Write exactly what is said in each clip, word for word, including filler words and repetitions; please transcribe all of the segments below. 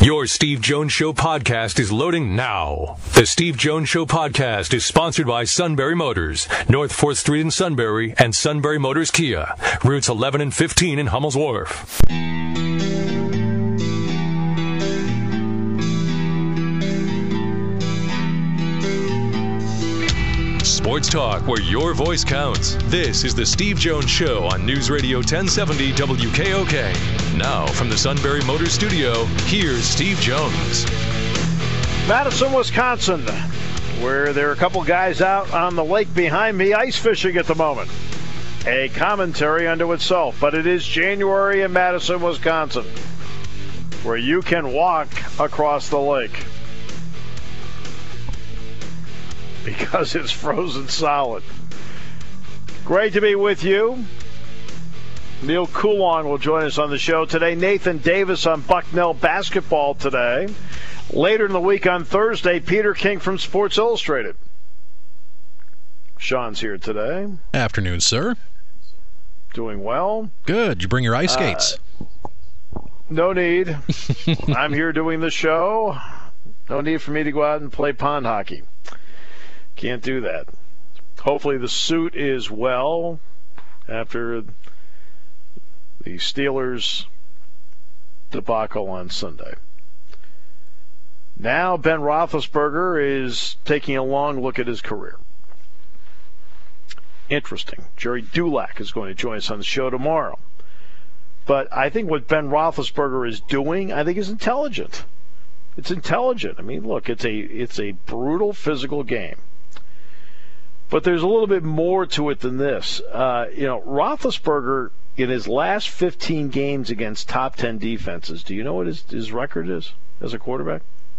Your Steve Jones Show podcast is loading now. The Steve Jones Show podcast is sponsored by Sunbury Motors, North fourth Street in Sunbury, and Sunbury Motors Kia, routes eleven and fifteen in Hummel's Wharf. Sports talk where your voice counts. This is the Steve Jones Show on News Radio ten seventy W K O K. Now, from the Sunbury Motors Studio, here's Steve Jones. Madison, Wisconsin, where there are a couple guys out on the lake behind me ice fishing at the moment. A commentary unto itself, but it is January in Madison, Wisconsin, where you can walk across the lake because it's frozen solid. Great to be with you. Neil Coulon will join us on the show today. Nathan Davis on Bucknell basketball today. Later in the week on Thursday, Peter King from Sports Illustrated. Sean's here today. Afternoon, sir. Doing well. Good. You bring your ice skates? Uh, no need. I'm here doing the show. No need for me to go out and play pond hockey. Can't do that. Hopefully the suit is well after the Steelers debacle on Sunday. Now Ben Roethlisberger is taking a long look at his career. Interesting. Jerry Dulac is going to join us on the show tomorrow. But I think what Ben Roethlisberger is doing, I think is intelligent. It's intelligent. I mean, look, it's a it's a brutal physical game. But there's a little bit more to it than this. Uh, you know, Roethlisberger, in his last fifteen games against top ten defenses, do you know what his, his record is as a quarterback?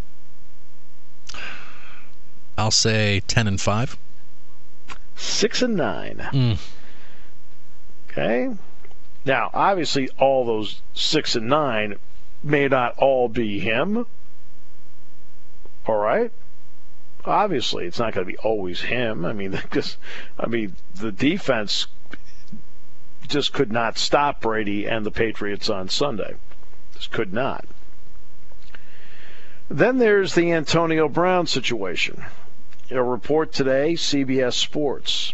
I'll say ten and five. Six and nine. Mm. Okay. Now, obviously, all those six and nine may not all be him. All right. Obviously, it's not going to be always him. I mean, just, I mean, the defense just could not stop Brady and the Patriots on Sunday. Just could not. Then there's the Antonio Brown situation. A report today, C B S Sports.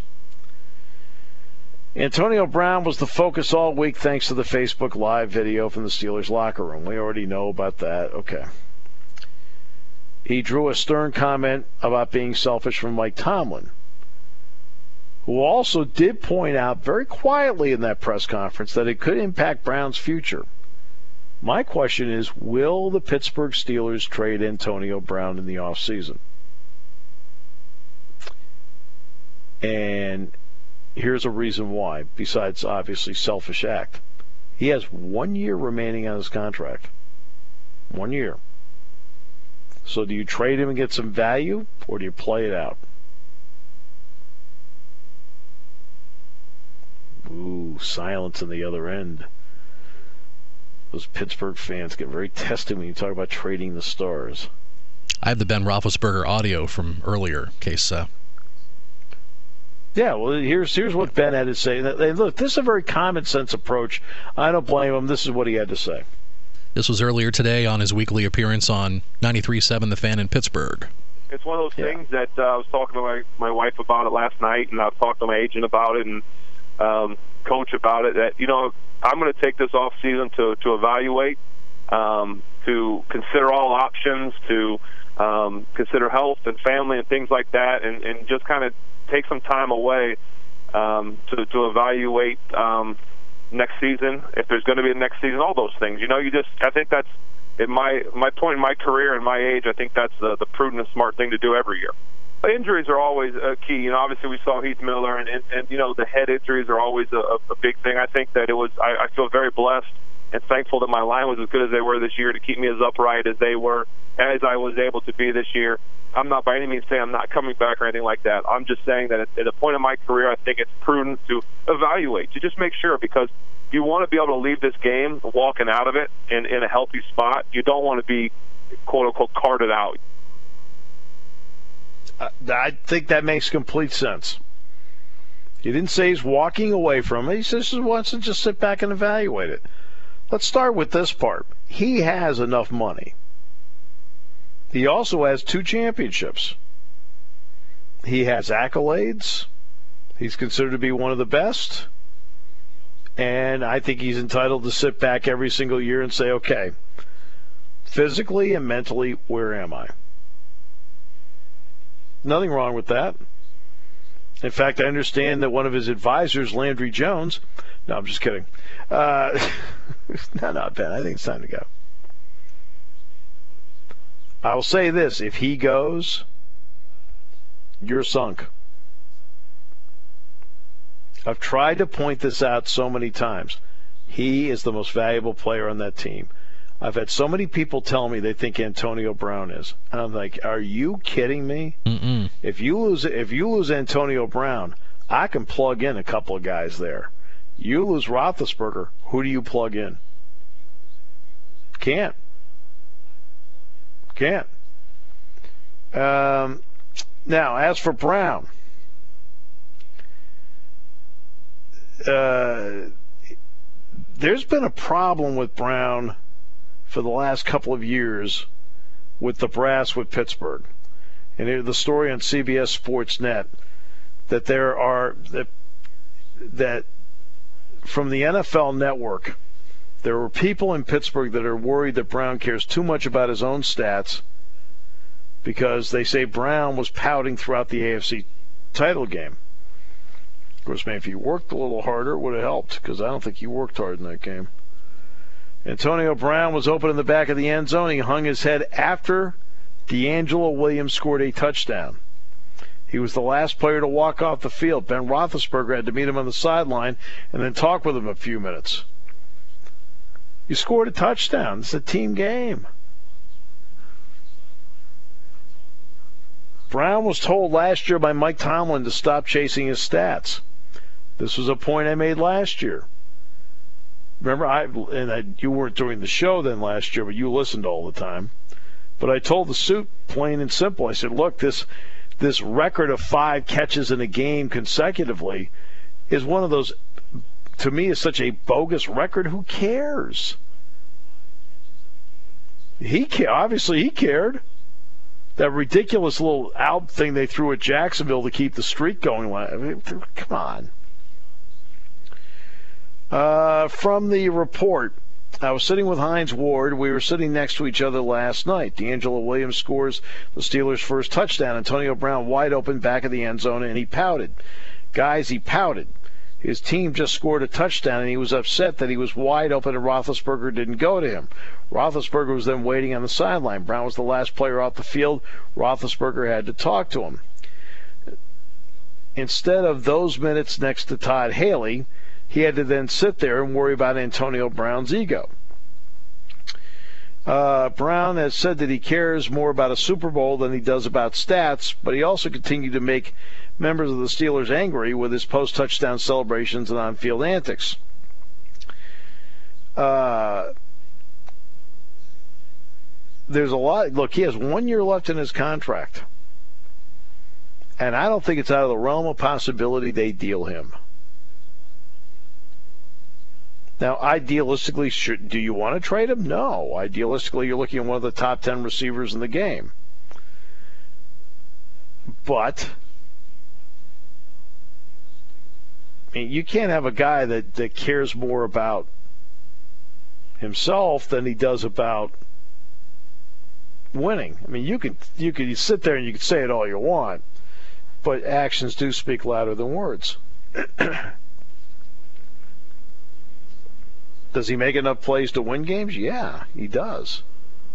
Antonio Brown was the focus all week thanks to the Facebook Live video from the Steelers locker room. We already know about that. Okay. He drew a stern comment about being selfish from Mike Tomlin, who also did point out very quietly in that press conference that it could impact Brown's future. My question is, will the Pittsburgh Steelers trade Antonio Brown in the offseason? And here's a reason why, besides obviously selfish act. He has one year remaining on his contract. One year. So do you trade him and get some value, or do you play it out? Ooh, silence on the other end. Those Pittsburgh fans get very testy when you talk about trading the stars. I have the Ben Roethlisberger audio from earlier, in case... Uh... Yeah, well, here's here's what Ben had to say. And look, this is a very common sense approach. I don't blame him. This is what he had to say. This was earlier today on his weekly appearance on ninety-three point seven The Fan in Pittsburgh. It's one of those yeah. things that uh, I was talking to my, my wife about it last night, and I was talking to my agent about it and um, coach about it, that, you know, I'm going to take this off season to, to evaluate, um, to consider all options, to um, consider health and family and things like that, and, and just kind of take some time away um, to, to evaluate um, next season, if there's going to be a next season, all those things. You know, you just, I think that's, at my my point in my career and my age, I think that's the, the prudent and smart thing to do every year. But injuries are always a key. You know, obviously we saw Heath Miller, and, and, and you know, the head injuries are always a, a big thing. I think that it was, I, I feel very blessed and thankful that my line was as good as they were this year to keep me as upright as they were, as I was able to be this year. I'm not by any means saying I'm not coming back or anything like that. I'm just saying that at, at a point in my career, I think it's prudent to evaluate, to just make sure, because you want to be able to leave this game walking out of it in, in a healthy spot. You don't want to be, quote-unquote, carted out. I think that makes complete sense. He didn't say he's walking away from it. He says he wants to just sit back and evaluate it. Let's start with this part. He has enough money He also has two championships. He has accolades. He's considered to be one of the best. And I think he's entitled to sit back every single year and say, okay, physically and mentally, where am I? Nothing wrong with that. In fact, I understand that one of his advisors, Landry Jones, no, I'm just kidding. Uh, no, not Ben. I think it's time to go. I will say this. If he goes, you're sunk. I've tried to point this out so many times. He is the most valuable player on that team. I've had so many people tell me they think Antonio Brown is. And I'm like, are you kidding me? Mm-mm. If you lose if you lose Antonio Brown, I can plug in a couple of guys there. You lose Roethlisberger, who do you plug in? Can't. Can't. Um, now, as for Brown, uh, there's been a problem with Brown for the last couple of years with the brass with Pittsburgh. And here's the story on C B S Sports Net that there are that, that from the N F L Network, there were people in Pittsburgh that are worried that Brown cares too much about his own stats because they say Brown was pouting throughout the A F C title game. Of course, man, if he worked a little harder, it would have helped, because I don't think he worked hard in that game. Antonio Brown was open in the back of the end zone. He hung his head after D'Angelo Williams scored a touchdown. He was the last player to walk off the field. Ben Roethlisberger had to meet him on the sideline and then talk with him a few minutes. You scored a touchdown. It's a team game. Brown was told last year by Mike Tomlin to stop chasing his stats. This was a point I made last year. Remember, I and I, you weren't doing the show then last year, but you listened all the time. But I told the suit plain and simple. I said, look, this this record of five catches in a game consecutively is one of those, to me, is such a bogus record. Who cares? He obviously he cared. That ridiculous little out thing they threw at Jacksonville to keep the streak going. I mean, come on. Uh, from the report, I was sitting with Hines Ward. We were sitting next to each other last night. D'Angelo Williams scores the Steelers' first touchdown. Antonio Brown wide open back of the end zone, and he pouted. Guys, he pouted. His team just scored a touchdown, and he was upset that he was wide open and Roethlisberger didn't go to him. Roethlisberger was then waiting on the sideline. Brown was the last player off the field. Roethlisberger had to talk to him. Instead of those minutes next to Todd Haley, he had to then sit there and worry about Antonio Brown's ego. Uh, Brown has said that he cares more about a Super Bowl than he does about stats, but he also continued to make members of the Steelers angry with his post-touchdown celebrations and on-field antics. Uh, there's a lot. Look, he has one year left in his contract, and I don't think it's out of the realm of possibility they deal him. Now, idealistically, should, do you want to trade him? No. Idealistically, you're looking at one of the top ten receivers in the game. But I mean, you can't have a guy that, that cares more about himself than he does about winning. I mean, you could you could sit there and you could say it all you want, but actions do speak louder than words. Does he make enough plays to win games? Yeah, he does.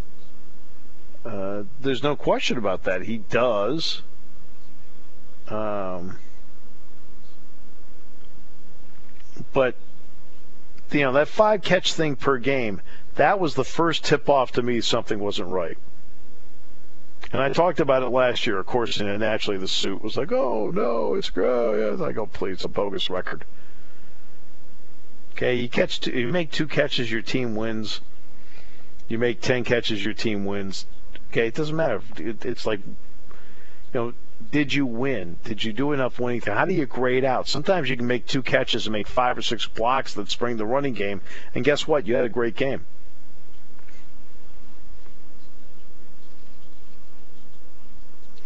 Uh, there's no question about that. He does. Um, but, you know, that five-catch thing per game, that was the first tip-off to me something wasn't right. And I talked about it last year, of course, and naturally the suit was like, oh, no, it's great. I was like, oh, please, it's a bogus record. Okay, you catch two, you make two catches, your team wins. You make ten catches, your team wins. Okay, it doesn't matter. It, it's like, you know, did you win? Did you do enough winning? How do you grade out? Sometimes you can make two catches and make five or six blocks that spring the running game, and guess what? You had a great game.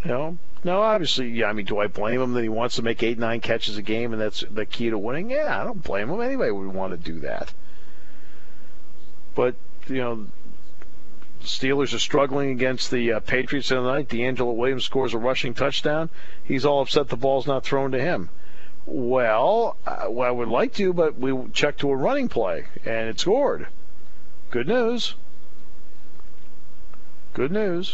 You know, no, obviously, yeah. I mean, do I blame him that he wants to make eight, nine catches a game and that's the key to winning? Yeah, I don't blame him. Anybody would want to do that. But, you know, the Steelers are struggling against the uh, Patriots tonight. DeAngelo Williams scores a rushing touchdown. He's all upset the ball's not thrown to him. Well, uh, well, I would like to, but we checked to a running play, and it scored. Good news. Good news.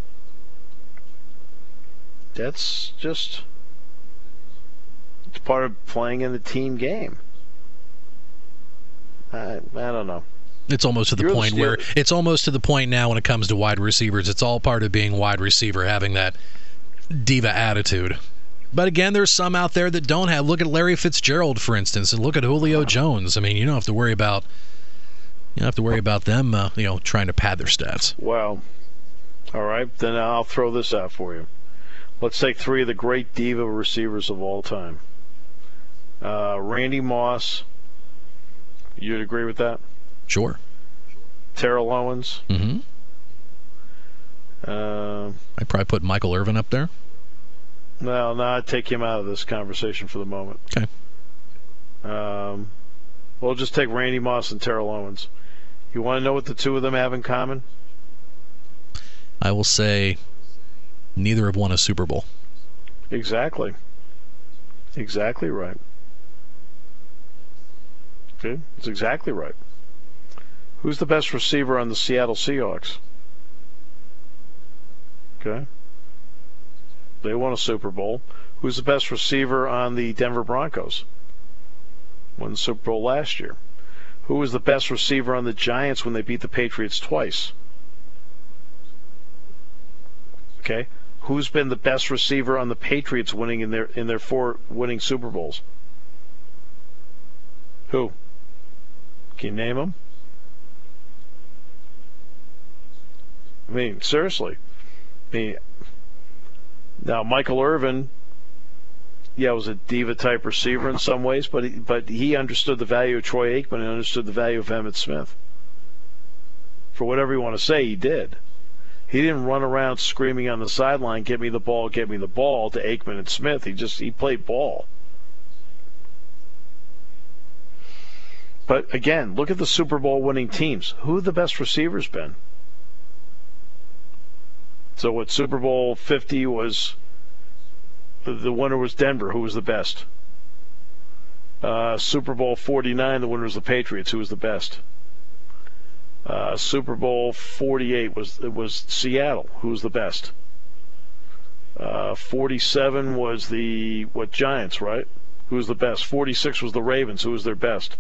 That's just it's part of playing in the team game. I, I don't know. It's almost to the You're point the where it's almost to the point now when it comes to wide receivers. It's all part of being wide receiver, having that diva attitude. But again, there's some out there that don't have. Look at Larry Fitzgerald, for instance, and look at Julio Jones. I mean, you don't have to worry about you don't have to worry about them, uh, you know, trying to pad their stats. Well, all right, then I'll throw this out for you. Let's take three of the great diva receivers of all time. Uh, Randy Moss. You'd agree with that? Sure. Terrell Owens. Mm-hmm. Uh, I'd probably put Michael Irvin up there. No, no, I'd take him out of this conversation for the moment. Okay. Um, we'll just take Randy Moss and Terrell Owens. You want to know what the two of them have in common? I will say neither have won a Super Bowl. Exactly. Exactly right. Okay, that's exactly right. Who's the best receiver on the Seattle Seahawks? Okay. They won a Super Bowl. Who's the best receiver on the Denver Broncos? Won the Super Bowl last year. Who was the best receiver on the Giants when they beat the Patriots twice? Okay. Who's been the best receiver on the Patriots winning in their in their four winning Super Bowls? Who? Can you name them? I mean, seriously. I mean, now Michael Irvin, yeah, was a diva-type receiver in some ways, but he, but he understood the value of Troy Aikman and understood the value of Emmitt Smith. For whatever you want to say, he did. He didn't run around screaming on the sideline, "Get me the ball, get me the ball" to Aikman and Smith. He just he played ball. But again, look at the Super Bowl winning teams. Who have the best receivers been? So what, Super Bowl fifty was, the winner was Denver. Who was the best? Uh, Super Bowl forty-nine, the winner was the Patriots. Who was the best? Uh, Super Bowl forty-eight was it was Seattle. Who was the best? Uh, forty-seven was the, what, Giants, right? Who was the best? forty-six was the Ravens. Who was their best?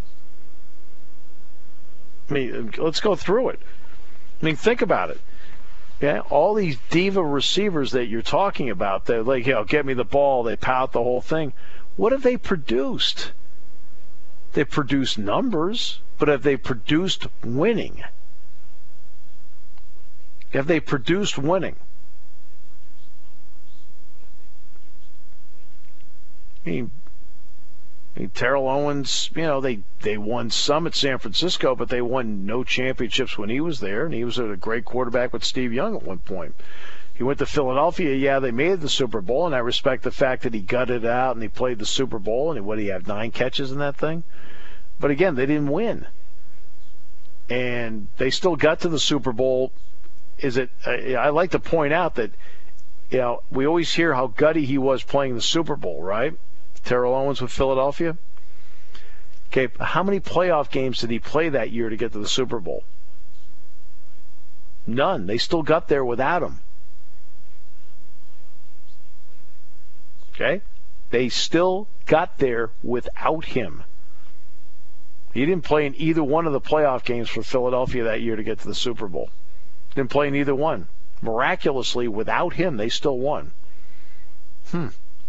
I mean, let's go through it. I mean, think about it. Yeah, all these diva receivers that you're talking about, they're like, you know, get me the ball, they pout the whole thing. What have they produced? They produced numbers, but have they produced winning? Have they produced winning? I mean, I mean, Terrell Owens, you know, they, they won some at San Francisco, but they won no championships when he was there, and he was a great quarterback with Steve Young at one point. He went to Philadelphia. Yeah, they made the Super Bowl, and I respect the fact that he gutted it out and he played the Super Bowl, and what, did he have, nine catches in that thing? But again, they didn't win. And they still got to the Super Bowl. Is it? I, I like to point out that, you know, we always hear how gutty he was playing the Super Bowl, right? Terrell Owens with Philadelphia. Okay, how many playoff games did he play that year to get to the Super Bowl? None. They still got there without him. Okay? They still got there without him. He didn't play in either one of the playoff games for Philadelphia that year to get to the Super Bowl. Didn't play in either one. Miraculously, without him, they still won. Hmm.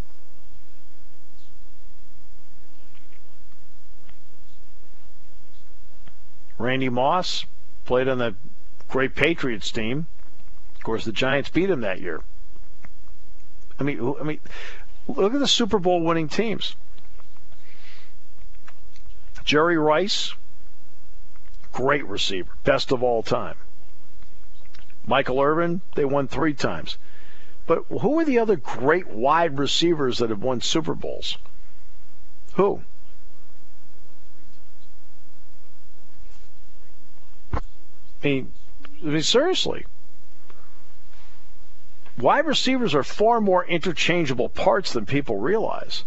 Randy Moss played on the great Patriots team. Of course, the Giants beat him that year. I mean, I mean, look at the Super Bowl winning teams. Jerry Rice, great receiver, best of all time. Michael Irvin, they won three times. But who are the other great wide receivers that have won Super Bowls? Who? I mean, I mean, seriously. Wide receivers are far more interchangeable parts than people realize.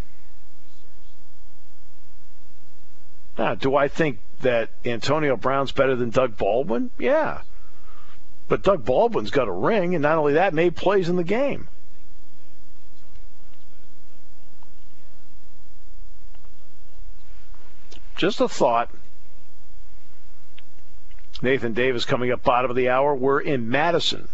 Now, do I think that Antonio Brown's better than Doug Baldwin? Yeah. But Doug Baldwin's got a ring, and not only that, made plays in the game. Just a thought. Nathan Davis coming up bottom of the hour. We're in Madison.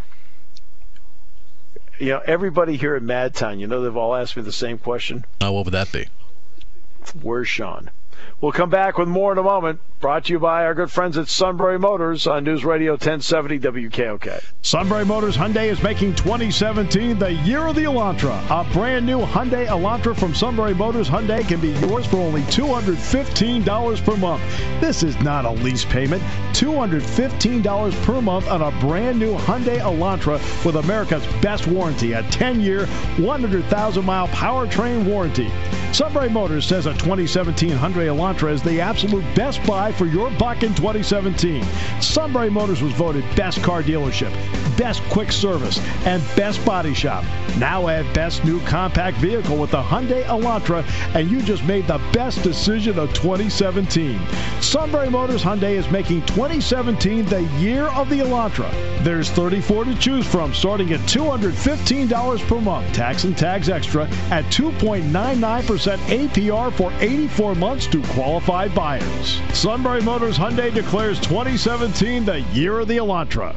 You know, everybody here at Madtown, you know, they've all asked me the same question. Oh, what would that be? Where's Sean? We'll come back with more in a moment. Brought to you by our good friends at Sunbury Motors on News Radio ten seventy W K O K. Sunbury Motors Hyundai is making twenty seventeen the year of the Elantra. A brand new Hyundai Elantra from Sunbury Motors Hyundai can be yours for only two hundred fifteen dollars per month. This is not a lease payment. two hundred fifteen dollars per month on a brand new Hyundai Elantra with America's best warranty, a ten-year, one hundred thousand mile powertrain warranty. Sunbury Motors says a twenty seventeen Hyundai Elantra is the absolute best buy for your buck in twenty seventeen. Sunbury Motors was voted best car dealership, best quick service, and best body shop. Now add best new compact vehicle with the Hyundai Elantra, and you just made the best decision of twenty seventeen. Sunbury Motors Hyundai is making twenty seventeen the year of the Elantra. There's thirty-four to choose from, starting at two hundred fifteen dollars per month, tax and tags extra, at two point nine nine percent A P R for eighty-four months to qualified buyers. Sunbury Motors Hyundai declares twenty seventeen the year of the Elantra.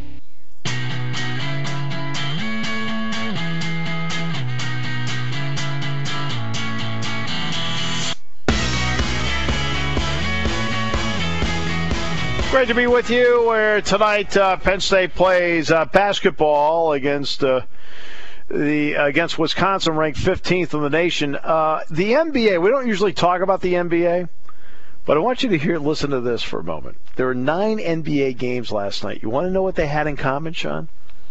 Great to be with you. Where tonight uh, Penn State plays uh, basketball against uh, the against Wisconsin, ranked fifteenth in the nation. Uh, the N B A. We don't usually talk about the N B A, but I want you to hear, listen to this for a moment. There were nine N B A games last night. You want to know what they had in common, Sean?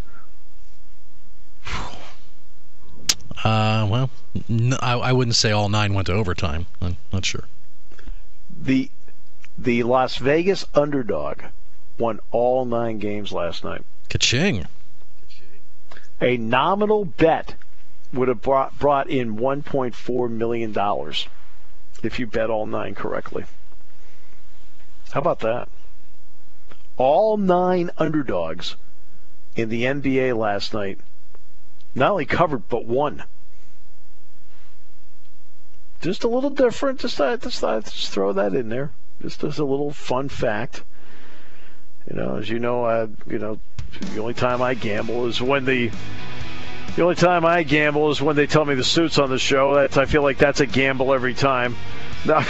Uh, well, no, I, I wouldn't say all nine went to overtime. I'm not sure. The The Las Vegas underdog won all nine games last night. Ka-ching. A nominal bet would have brought, brought in one point four million dollars if you bet all nine correctly. How about that? All nine underdogs in the N B A last night not only covered, but won. Just a little different. Just, uh, just, uh, just throw that in there. Just as a little fun fact. You know, as you know, uh, you know, the only time I gamble is when the the only time I gamble is when they tell me the suit's on the show. That's, I feel like that's a gamble every time. No.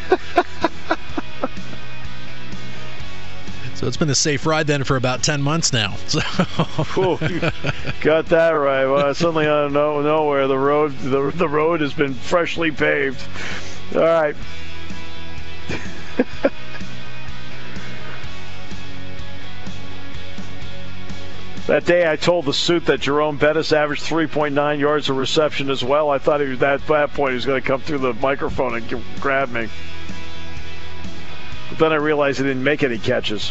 So it's been a safe ride then for about ten months now. So. Ooh, you got that right. Well, suddenly out of no, nowhere, the road the the road has been freshly paved. All right. That day I told the suit that Jerome Bettis averaged three point nine yards of reception as well. I thought he was, at that point he was going to come through the microphone and g- grab me. But then I realized he didn't make any catches.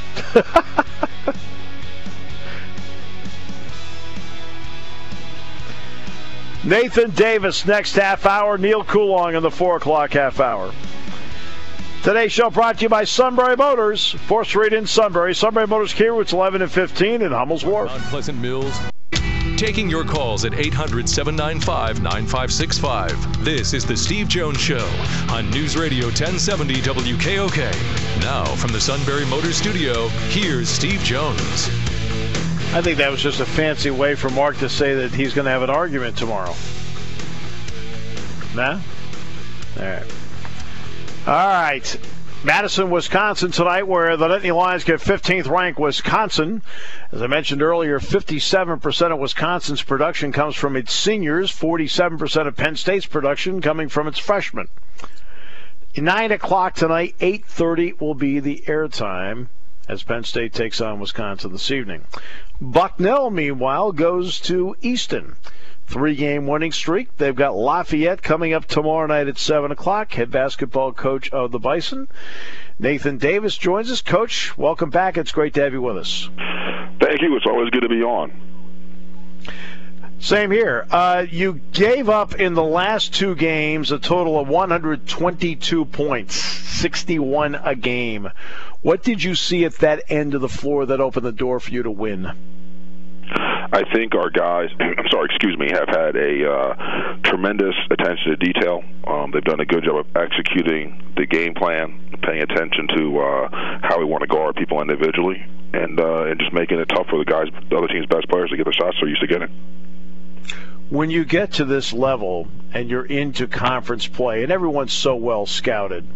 Nathan Davis next half hour. Neil Coulong in the four o'clock half hour. Today's show brought to you by Sunbury Motors, fourth Street in Sunbury. Sunbury Motors Kia, routes eleven and fifteen in Hummel's Wharf. On Pleasant Mills. Taking your calls at eight hundred, seven nine five, nine five six five. This is the Steve Jones Show on News Radio ten seventy W K O K. Now from the Sunbury Motors studio, here's Steve Jones. I think that was just a fancy way for Mark to say that he's going to have an argument tomorrow. Nah? All right. All right. Madison, Wisconsin tonight, where the Nittany Lions get fifteenth ranked Wisconsin. As I mentioned earlier, fifty-seven percent of Wisconsin's production comes from its seniors, forty-seven percent of Penn State's production coming from its freshmen. nine o'clock tonight, eight thirty will be the airtime as Penn State takes on Wisconsin this evening. Bucknell, meanwhile, goes to Easton. Three-game winning streak. They've got Lafayette coming up tomorrow night at seven o'clock. Head basketball coach of the Bison, Nathan Davis, joins us. Coach, welcome back. It's great to have you with us. Thank you. It's always good to be on. Same here. Uh, you gave up in the last two games a total of one hundred twenty-two points, sixty-one a game. What did you see at that end of the floor that opened the door for you to win? I think our guys, I'm sorry, excuse me, have had a uh, tremendous attention to detail. Um, they've done a good job of executing the game plan, paying attention to uh, how we want to guard people individually, and uh, and just making it tough for the guys, the other team's best players, to get the shots they're used to getting. When you get to this level and you're into conference play and everyone's so well scouted,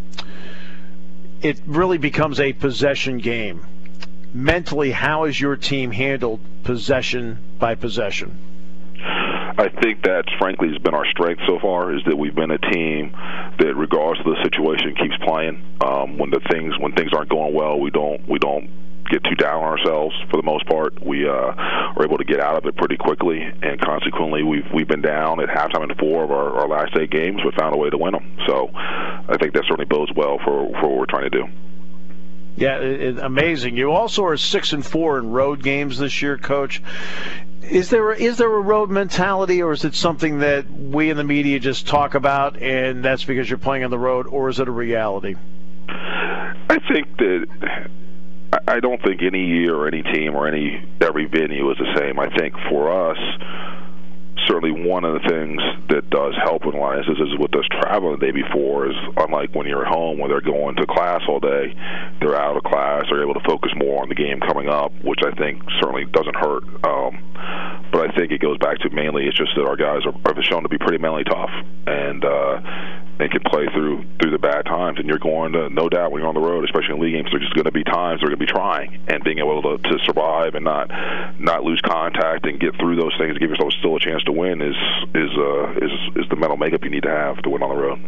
it really becomes a possession game. Mentally, how has your team handled possession by possession? I think that, frankly, has been our strength so far, is that we've been a team that, regardless of the situation, keeps playing. Um, when the things when things aren't going well, we don't we don't get too down on ourselves. For the most part, we uh, are able to get out of it pretty quickly, and consequently, we've we've been down at halftime in four of our, our last eight games, but found a way to win them. So, I think that certainly bodes well for for what we're trying to do. Yeah, it, it, amazing. You also are six and four in road games this year, Coach. Is there is there a road mentality, or is it something that we in the media just talk about, and that's because you're playing on the road, or is it a reality? I think that I don't think any year or any team or any every venue is the same. I think for us, certainly one of the things that does help in Lions is with us traveling the day before is, unlike when you're at home where they're going to class all day, they're out of class, they're able to focus more on the game coming up, which I think certainly doesn't hurt. Um, but I think it goes back to mainly it's just that our guys are, are shown to be pretty mentally tough, and uh, they can play through through the bad times. And you're going to, no doubt, when you're on the road, especially in league games, there's just going to be times they're going to be trying, and being able to, to survive and not not lose contact and get through those things, give yourself still a chance to win is is uh, is is the mental makeup you need to have to win on the road.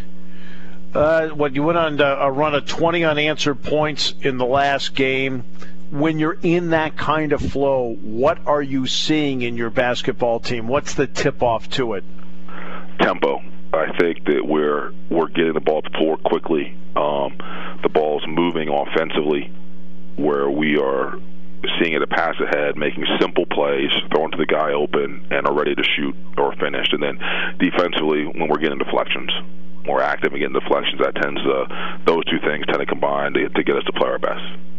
Uh, what you went on a run of twenty unanswered points in the last game. When you're in that kind of flow, what are you seeing in your basketball team? What's the tip-off to it? Tempo. I think that we're we're getting the ball to the floor quickly. Um, the ball's moving offensively, where we are seeing it a pass ahead, making simple plays, throwing to the guy open, and are ready to shoot or finish. And then defensively, when we're getting deflections, more active and getting deflections, that tends to, those two things tend to combine to, to get us to play our best.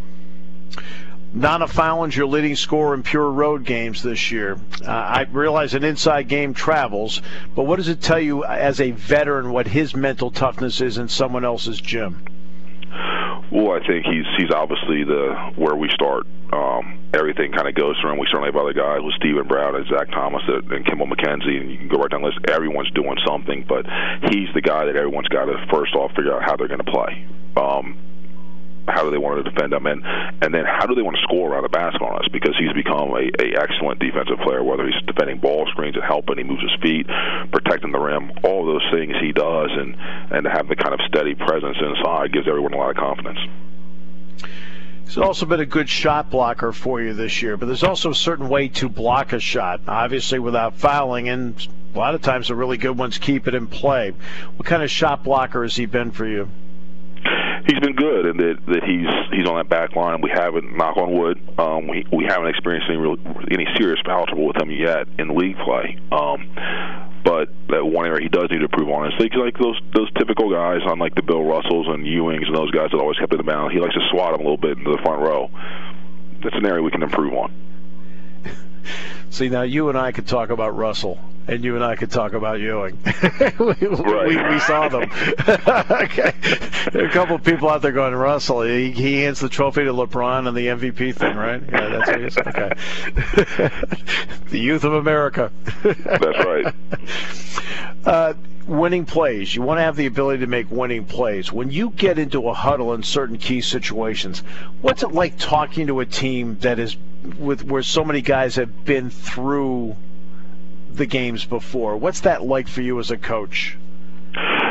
Nana Fallon's your leading scorer in pure road games this year. Uh, I realize an inside game travels, but what does it tell you as a veteran what his mental toughness is in someone else's gym? Well, I think he's he's obviously the where we start. Um, everything kind of goes through him. We certainly have other guys with Stephen Brown and Zach Thomas and Kimball McKenzie, and you can go right down the list. Everyone's doing something, but he's the guy that everyone's got to first off figure out how they're going to play. Um, how do they want to defend them, and and then how do they want to score around the basket on us? Because he's become a, a excellent defensive player, whether he's defending ball screens and helping, he moves his feet, protecting the rim, all those things he does, and, and to have the kind of steady presence inside gives everyone a lot of confidence. He's also been a good shot blocker for you this year, but there's also a certain way to block a shot, obviously without fouling, and a lot of times the really good ones keep it in play. What kind of shot blocker has he been for you? He's been good, and that, that he's he's on that back line. We haven't, knock on wood, um, we we haven't experienced any real, any serious foul trouble with him yet in league play. Um, but that one area he does need to improve on is like, like those those typical guys, on like the Bill Russells and Ewings and those guys that always kept it in bounds. He likes to swat him a little bit into the front row. That's an area we can improve on. See, now you and I could talk about Russell, and you and I could talk about Ewing. we, right. we, we saw them. Okay. There are a couple of people out there going, Russell, he, he hands the trophy to LeBron and the M V P thing, right? Yeah, that's what he is. Okay. The youth of America. That's right. Uh, winning plays. You want to have the ability to make winning plays. When you get into a huddle in certain key situations, what's it like talking to a team that is with where so many guys have been through the games before? What's that like for you as a coach? Well, I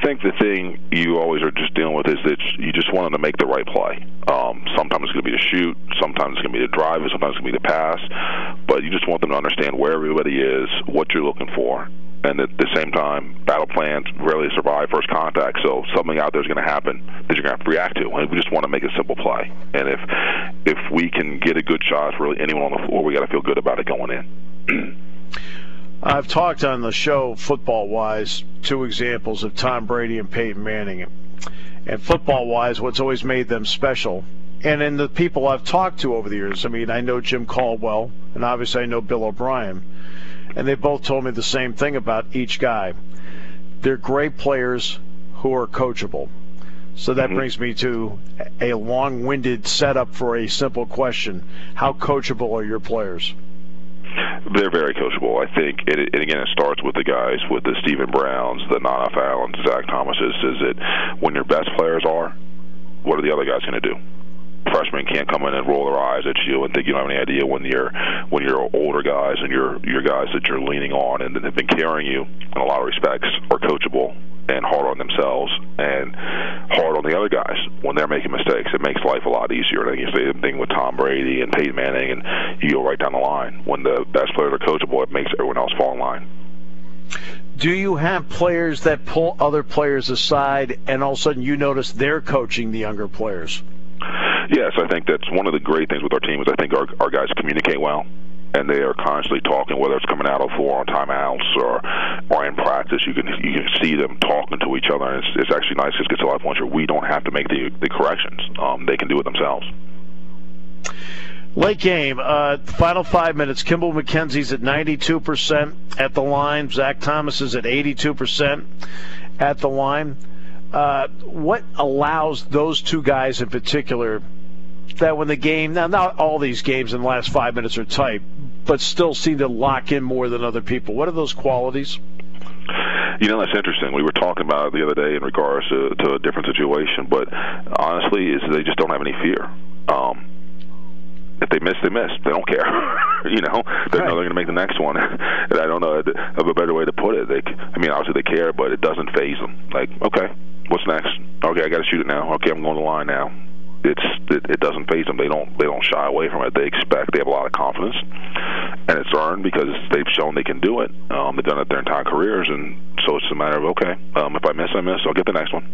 think the thing you always are just dealing with is that you just want them to make the right play. Um, sometimes it's going to be to shoot, sometimes it's going to be to drive, and sometimes it's going to be to pass. But you just want them to understand where everybody is, what you're looking for, and at the same time, battle plans rarely survive first contact. So something out there is going to happen that you're going to have to react to. And we just want to make a simple play. And if if we can get a good shot, really anyone on the floor, we got to feel good about it going in. I've talked on the show, football-wise, two examples of Tom Brady and Peyton Manning. And football-wise, what's always made them special, and in the people I've talked to over the years, I mean, I know Jim Caldwell, and obviously I know Bill O'Brien, and they both told me the same thing about each guy. They're great players who are coachable. So that mm-hmm. brings me to a long-winded setup for a simple question. How coachable are your players? They're very coachable. I think, it, and again, it starts with the guys, with the Stephen Browns, the Nana Fallons, Zach Thomases, is that when your best players are, what are the other guys going to do? Freshmen can't come in and roll their eyes at you and think you don't have any idea when you're when your older guys and your your guys that you're leaning on and that have been carrying you in a lot of respects are coachable and hard on themselves and hard on the other guys when they're making mistakes. It makes life a lot easier. I think you say the thing with Tom Brady and Peyton Manning, and you go right down the line. When the best players are coachable, it makes everyone else fall in line. Do you have players that pull other players aside and all of a sudden you notice they're coaching the younger players? Yes, I think that's one of the great things with our team is I think our, our guys communicate well, and they are constantly talking, whether it's coming out of floor on timeouts or or in practice. You can you can see them talking to each other, and it's, it's actually nice. It gets a lot of points where we don't have to make the, the corrections. Um, they can do it themselves. Late game, uh, final five minutes. Kimball McKenzie's at ninety-two percent at the line. Zach Thomas is at eighty-two percent at the line. Uh, what allows those two guys in particular that when the game, now not all these games in the last five minutes are tight, but still seem to lock in more than other people? What are those qualities? You know, that's interesting. We were talking about it the other day in regards to, to a different situation, but honestly, is they just don't have any fear. Um, if they miss, they miss. They don't care. you know, they know they're going to make the next one. And I don't know of a better way to put it. They, I mean, obviously they care, but it doesn't faze them. Like, okay, what's next? Okay, I got to shoot it now. Okay, I'm going to the line now. It's it, it doesn't faze them. They don't they don't shy away from it. They expect. They have a lot of confidence, and it's earned because they've shown they can do it. Um, they've done it their entire careers, and so it's a matter of okay. Um, if I miss, I miss. I'll get the next one.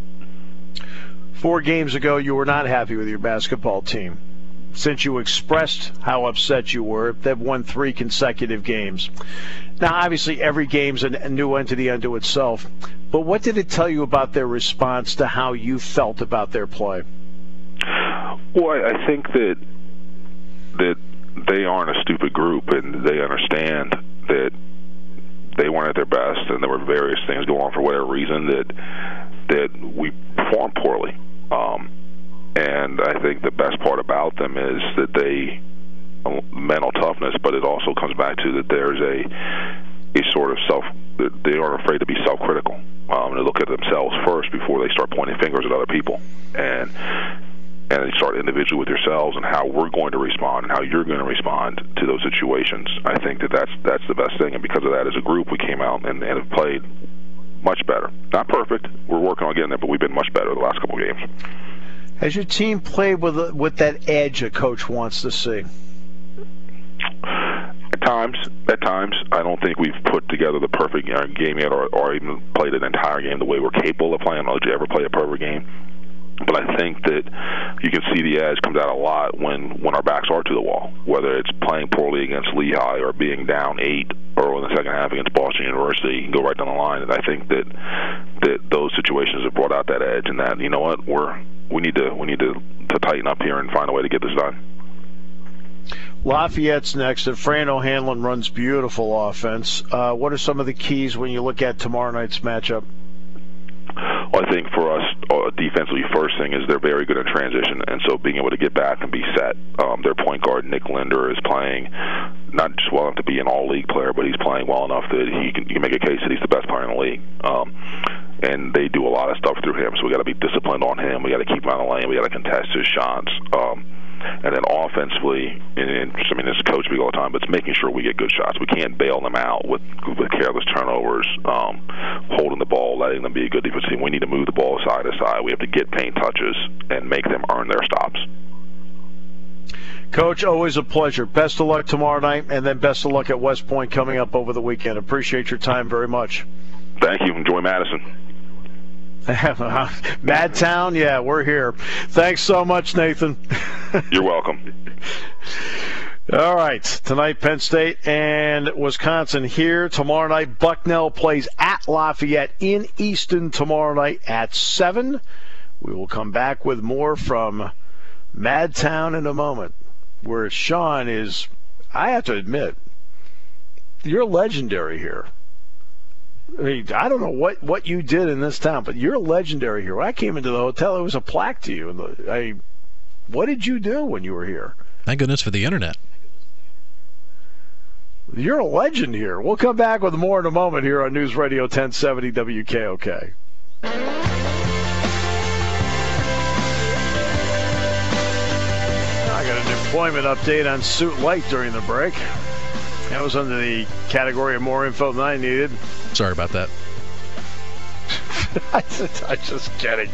Four games ago, you were not happy with your basketball team. Since you expressed how upset you were, they've won three consecutive games. Now, obviously, every game's a new entity unto itself. But what did it tell you about their response to how you felt about their play? Well, I think that that they aren't a stupid group, and they understand that they weren't at their best, and there were various things going on for whatever reason that that we performed poorly. Um, and I think the best part about them is that they mental toughness, but it also comes back to that there's a a sort of self. They aren't afraid to be self-critical. Um, and to look at themselves first before they start pointing fingers at other people, and and they start individually with yourselves and how we're going to respond and how you're going to respond to those situations. I think that that's that's the best thing, and because of that, as a group, we came out and, and have played much better. Not perfect. We're working on getting there, but we've been much better the last couple of games. Has your team played with a, with that edge a coach wants to see? At times, at times, I don't think we've put together the perfect game yet, or, or even played an entire game the way we're capable of playing. I don't know, did you ever play a perfect game? But I think that you can see the edge comes out a lot when, when our backs are to the wall, whether it's playing poorly against Lehigh or being down eight early in the second half against Boston University. You can go right down the line, and I think that that those situations have brought out that edge, and that, you know what, we're we need to we need to, to tighten up here and find a way to get this done. Lafayette's next, and Fran O'Hanlon runs beautiful offense. Uh, what are some of the keys when you look at tomorrow night's matchup? Well, I think for us, uh, defensively, first thing is they're very good in transition, and so being able to get back and be set. Um, their point guard, Nick Linder, is playing not just well enough to be an all-league player, but he's playing well enough that he can, you can make a case that he's the best player in the league. Um, and they do a lot of stuff through him, so we got to be disciplined on him. We got to keep him on the lane. We got to contest his shots. Um, and then offensively, and, and I mean, this coach speak all the time, but it's making sure we get good shots. We can't bail them out with, with careless turnovers, um, holding the ball, letting them be a good defense team. We need to move the ball side to side. We have to get paint touches and make them earn their stops. Coach, always a pleasure. Best of luck tomorrow night, and then best of luck at West Point coming up over the weekend. Appreciate your time very much. Thank you. Enjoy Madison. Madtown, yeah, we're here. Thanks so much, Nathan. You're welcome. All right, tonight Penn State and Wisconsin here. Tomorrow night, Bucknell plays at Lafayette in Easton tomorrow night at seven. We will come back with more from Madtown in a moment, where Sean is, I have to admit, you're legendary here. I mean, I don't know what, what you did in this town, but you're legendary here. When I came into the hotel, there was a plaque to you. And the, I, what did you do when you were here? Thank goodness for the internet. You're a legend here. We'll come back with more in a moment here on News Radio ten seventy W K O K. I got an employment update on Suit Light during the break. That was under the category of more info than I needed. Sorry about that. I'm just kidding.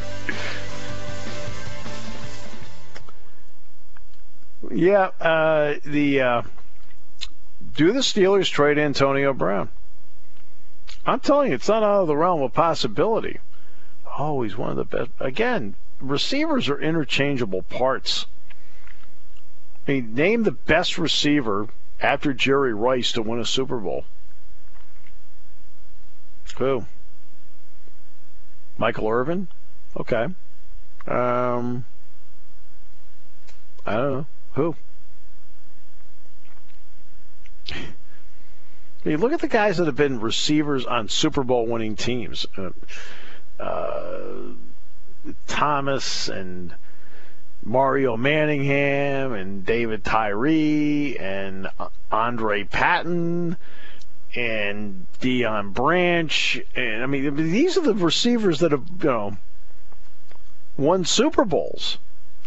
Yeah, uh, the uh, do the Steelers trade Antonio Brown? I'm telling you, it's not out of the realm of possibility. Oh, he's one of the best. Again, receivers are interchangeable parts. I mean, name the best receiver after Jerry Rice to win a Super Bowl. Who? Michael Irvin? Okay. Um, I don't know. Who? I mean, look at the guys that have been receivers on Super Bowl winning teams. Uh, uh, Thomas and Mario Manningham and David Tyree and Andre Patton and Deion Branch. And I mean, these are the receivers that have, you know, won Super Bowls.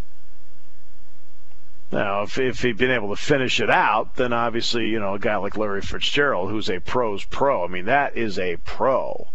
Now, if, if he'd been able to finish it out, then obviously, you know, a guy like Larry Fitzgerald, who's a pro's pro. I mean, that is a pro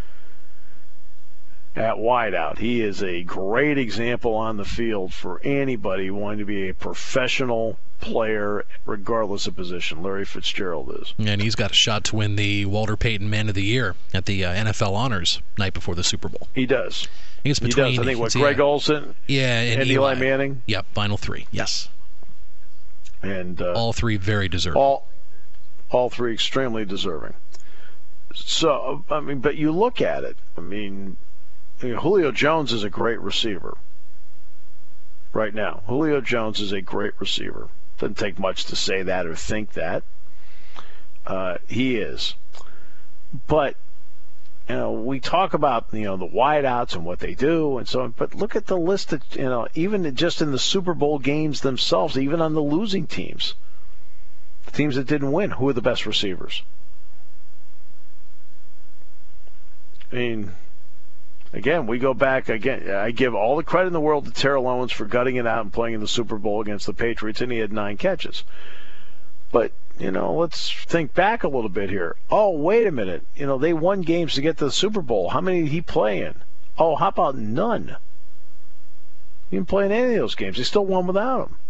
at wideout. He is a great example on the field for anybody wanting to be a professional player, regardless of position. Larry Fitzgerald is. And he's got a shot to win the Walter Payton Man of the Year at the uh, N F L Honors night before the Super Bowl. He does. I think it's between, he does. I think what, Greg yeah. Olsen yeah, and, and Eli. Eli Manning? Yep, final three, yes. And uh, all three very deserving. All, all three extremely deserving. So, I mean, but you look at it. I mean, Julio Jones is a great receiver right now. Julio Jones is a great receiver. Doesn't take much to say that or think that. Uh, he is. But, you know, we talk about, you know, the wideouts and what they do and so on, but look at the list that, you know, even just in the Super Bowl games themselves, even on the losing teams, the teams that didn't win, who are the best receivers? I mean, again, we go back, again, I give all the credit in the world to Terrell Owens for gutting it out and playing in the Super Bowl against the Patriots, and he had nine catches. But, you know, let's think back a little bit here. Oh, wait a minute. You know, they won games to get to the Super Bowl. How many did he play in? Oh, how about none? He didn't play in any of those games. They still won without him.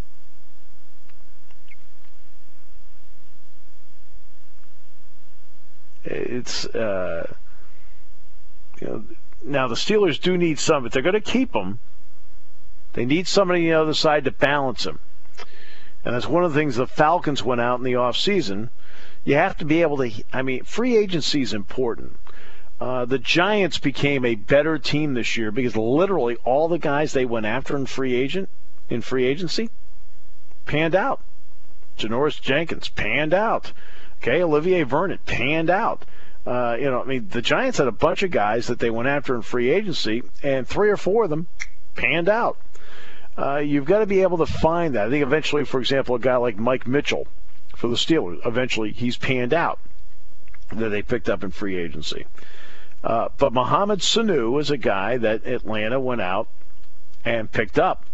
It's, uh, you know, now the Steelers do need some, but they're going to keep him. They need somebody on the other side to balance him. And that's one of the things the Falcons went out in the offseason. You have to be able to, I mean, free agency is important. Uh, the Giants became a better team this year because literally all the guys they went after in free agent, in free agency, panned out. Janoris Jenkins panned out. Okay, Olivier Vernon panned out. Uh, you know, I mean, the Giants had a bunch of guys that they went after in free agency, and three or four of them panned out. Uh, you've got to be able to find that. I think eventually, for example, a guy like Mike Mitchell for the Steelers, eventually he's panned out that they picked up in free agency. Uh, but Mohamed Sanu is a guy that Atlanta went out and picked up.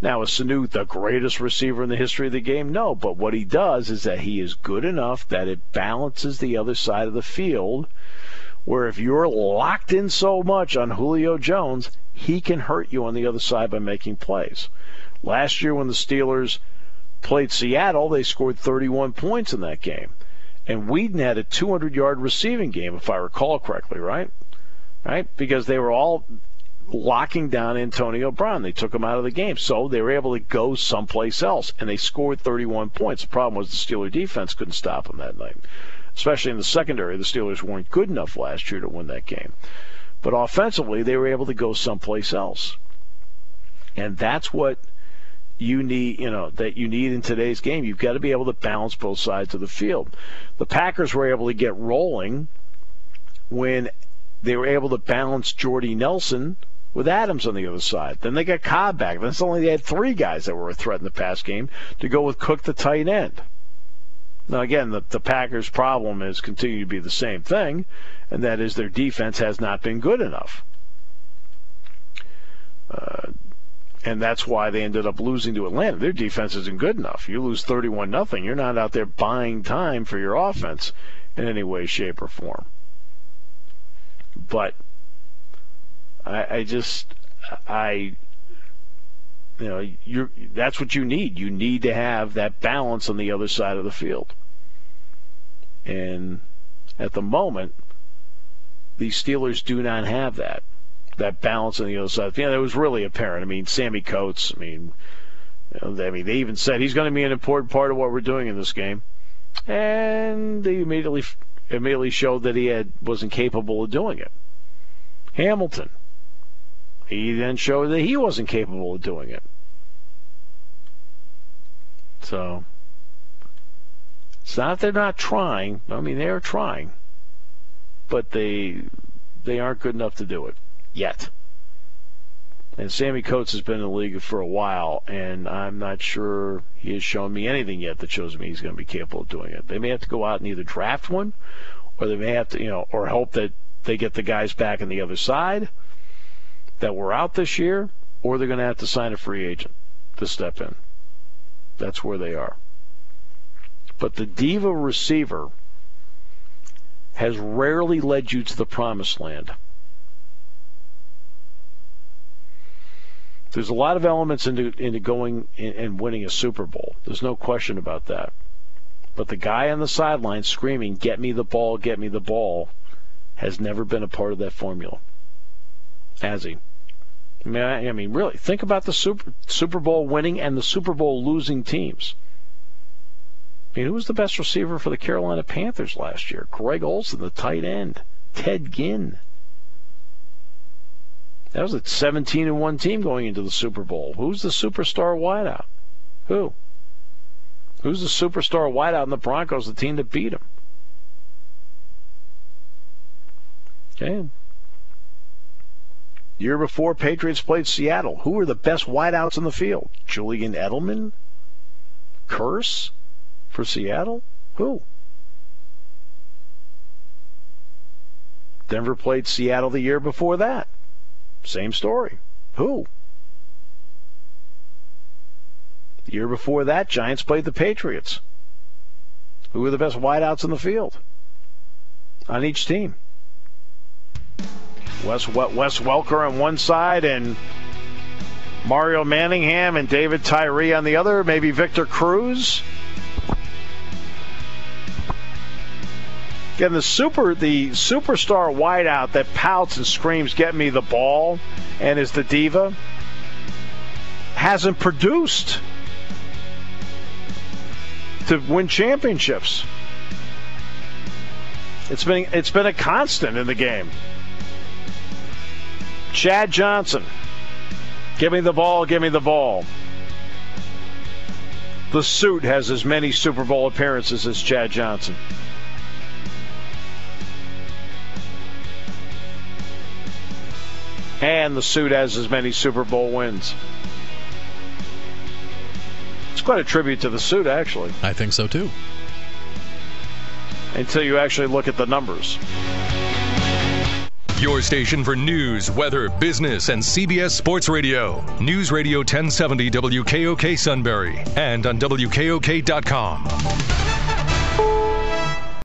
Now, is Sanu the greatest receiver in the history of the game? No, but what he does is that he is good enough that it balances the other side of the field, where if you're locked in so much on Julio Jones, he can hurt you on the other side by making plays. Last year when the Steelers played Seattle, they scored thirty-one points in that game. And Whedon had a two hundred yard receiving game, if I recall correctly, right? Right? Because they were all locking down Antonio Brown. They took him out of the game. So they were able to go someplace else, and they scored thirty-one points. The problem was the Steeler defense couldn't stop them that night. Especially in the secondary, the Steelers weren't good enough last year to win that game. But offensively, they were able to go someplace else. And that's what you need, you know, that you need in today's game. You've got to be able to balance both sides of the field. The Packers were able to get rolling when they were able to balance Jordy Nelson with Adams on the other side. Then they got Cobb back. Then suddenly they had three guys that were a threat in the pass game to go with Cook, the tight end. Now, again, the, the Packers' problem is continue to be the same thing, and that is their defense has not been good enough. Uh, and that's why they ended up losing to Atlanta. Their defense isn't good enough. You lose thirty-one nothing. You're not out there buying time for your offense in any way, shape, or form. But I, I just, I... You know, you're, that's what you need. You need to have that balance on the other side of the field. And at the moment, the Steelers do not have that, that balance on the other side. You know, it was really apparent. I mean, Sammy Coates, I mean, you know, I mean, they even said he's going to be an important part of what we're doing in this game. And they immediately immediately showed that he had wasn't capable of doing it. Hamilton. He then showed that he wasn't capable of doing it. So, it's not that they're not trying. I mean, they're trying. But they they aren't good enough to do it yet. And Sammy Coates has been in the league for a while, and I'm not sure he has shown me anything yet that shows me he's going to be capable of doing it. They may have to go out and either draft one, or they may have to, you know, or hope that they get the guys back on the other side that were out this year, or they're going to have to sign a free agent to step in. That's where they are. But the diva receiver has rarely led you to the promised land. There's a lot of elements into, into going and winning a Super Bowl. There's no question about that. But the guy on the sideline screaming, "Get me the ball, get me the ball," has never been a part of that formula. Has he? I mean, I, I mean, really, think about the Super, Super Bowl winning and the Super Bowl losing teams. I mean, who was the best receiver for the Carolina Panthers last year? Greg Olsen, the tight end. Ted Ginn. That was a seventeen and one team going into the Super Bowl. Who's the superstar wideout? Who? Who's the superstar wideout in the Broncos, the team that beat him? Okay. Year before, Patriots played Seattle. Who were the best wideouts in the field? Julian Edelman? Curse for Seattle? Who? Denver played Seattle the year before that. Same story. Who? The year before that, Giants played the Patriots. Who were the best wideouts in the field on each team? Wes, Wes Welker on one side and Mario Manningham and David Tyree on the other. Maybe Victor Cruz. Again, the super, the superstar wideout that pouts and screams, "Get me the ball," and is the diva, hasn't produced to win championships. It's been it's been a constant in the game. Chad Johnson, "Give me the ball, give me the ball." The suit has as many Super Bowl appearances as Chad Johnson. And the suit has as many Super Bowl wins. It's quite a tribute to the suit, actually. I think so, too. Until you actually look at the numbers. Your station for news, weather, business, and C B S Sports Radio. News Radio ten seventy W K O K Sunbury and on W K O K dot com.